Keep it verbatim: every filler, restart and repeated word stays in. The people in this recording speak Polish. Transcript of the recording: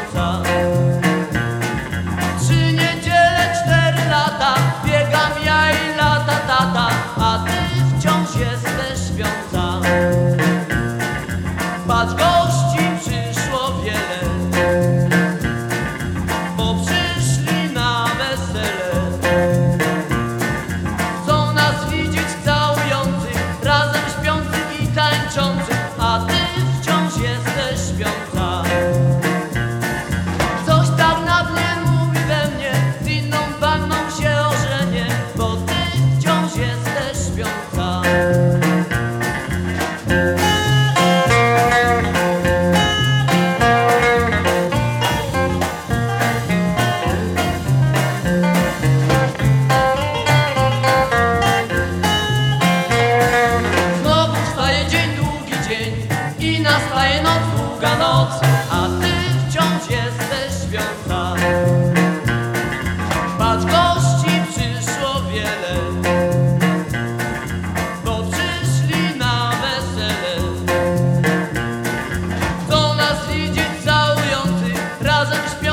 śpiąca. Trzy niedziele, cztery lata, biegam ja i lata tata, a ty wciąż jesteś śpiąca. Patrz, gości przyszło wiele, bo przyszli na wesele. Chcą nas widzieć całujących, razem śpiących i tańczących, a ty wciąż jesteś śpiąca. Coś tak na mnie mówi we mnie, z inną panną się ożenię, bo ty wciąż jesteś śpiąca. I nastaje noc, długa noc, a ty wciąż jesteś śpiąca. Patrz, gości przyszło wiele, bo przyszli na wesele. Chcą nas widzieć całujących, razem śpiących.